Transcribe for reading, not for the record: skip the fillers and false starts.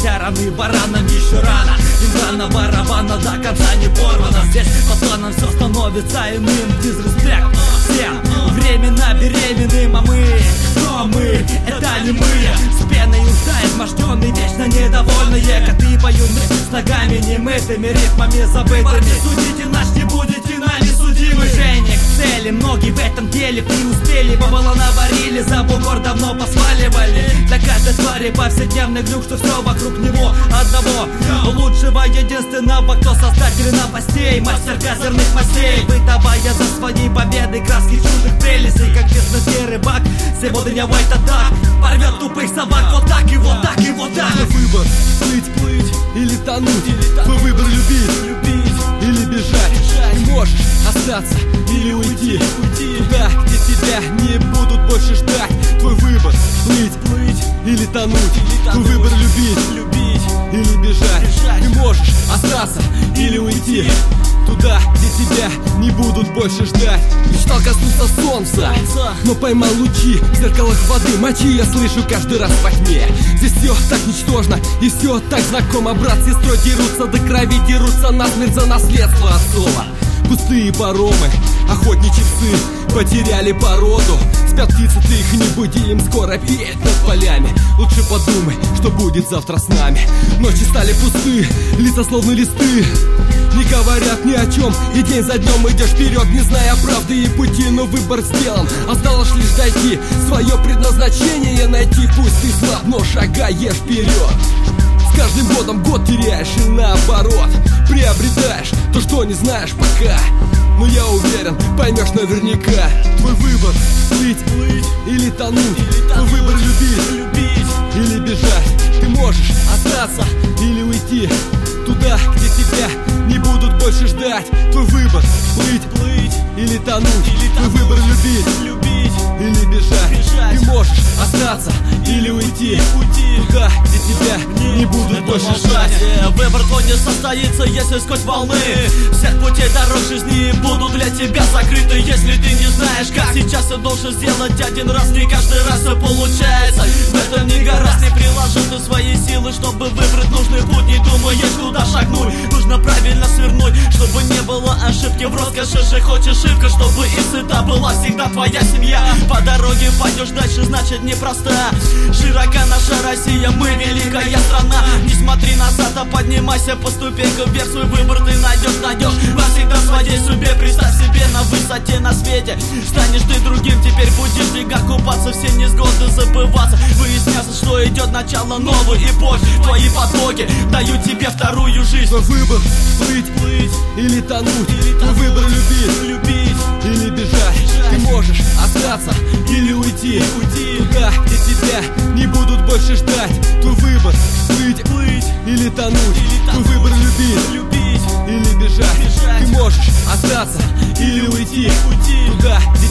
хотя раны баранам еще рано. Мембрана барабана до конца не порвана. Здесь по планам все становится иным. Дизреспект всем временно беременным. А мы, кто мы? Это не мы. С пеной уста изможденные, вечно недовольные. Коты поют с ногами немытыми, ритмами забытыми. Парни, судите наш, не будете нами судимы. Движение к цели, многие в этом деле преуспели. Бабала наварили, за бугор давно посваливали. Для каждой твари повседневный глюк, что все вокруг него одного лучшего, единственного, кто создатель новостей. Мастер козырных мастей, бытовая за своей победой. Краски чужих прелестей, как честный рыбак. Сегодня white attack порвет тупых собак. Вот так и вот так и вот так. Твой выбор плыть или тонуть. Твой выбор любить или бежать. Ты можешь остаться или уйти туда, где тебя не будут больше ждать. Твой выбор плыть или тонуть. Твой выбор любить или бежать. Ты можешь остаться или уйти туда, где тебя не будут больше ждать. Мечтал коснуться солнца, но поймал лучи в зеркалах воды. Мочи я слышу каждый раз во тьме. Здесь все так ничтожно и все так знакомо. Брат с сестрой дерутся до крови, дерутся насмерть за наследство отцова. Пустые паромы, охотничьи псы потеряли породу. Спят птицы, ты их не буди, им скоро петь над полями. Лучше подумай, что будет завтра с нами. Ночи стали пусты, лица словно листы, не говорят ни о чем, и день за днем идешь вперед, не зная правды и пути, но выбор сделан. Осталось лишь дойти, свое предназначение найти. Пусть ты слаб, но шагаешь вперед. С каждым годом год теряешь и наоборот приобретаешь то, что не знаешь пока. Но я уверен, поймешь наверняка. Твой выбор плыть или тонуть. Твой выбор любить или бежать. Ты можешь остаться или уйти туда, где тебя не будут больше ждать. Твой выбор плыть или тонуть. Твой выбор любить или бежать. Ты можешь остаться или уйти туда, где тебя не будут больше ждать. Выбор твой не состоится, если сквозь волны всех путей дорог жизни будут для тебя закрыты. Если ты не знаешь, как сейчас все должен сделать один раз, не каждый раз все получается. В этом не гораздо, не приложил ты свои силы, чтобы выбрать нужный путь. Не думаешь, куда шагнуть, нужно правильно свернуть, чтобы не было ошибки в роскоши же. Хочешь шибко, чтобы и сыта была всегда твоя семья. По дороге пойдешь дальше, значит непроста. Широка наша Россия, мы великая страна. Не смотри назад, а поднимайся по ступенькам вверх. Свой выбор ты найдешь во всегда своей судьбе. Представь себе на высоте на свете. Станешь ты другим, теперь будешь в снегах купаться, все несгоды забываться. Выясняться, что идет начало новой эпохи. Твои потоки дают тебе вторую жизнь. Твой выбор плыть или тонуть. Твой выбор любить или бежать. Ты можешь остаться или уйти туда, где тебя не будут больше ждать. Твой выбор плыть или тонуть. Твой выбор любить или бежать. Ты можешь остаться или уйти туда,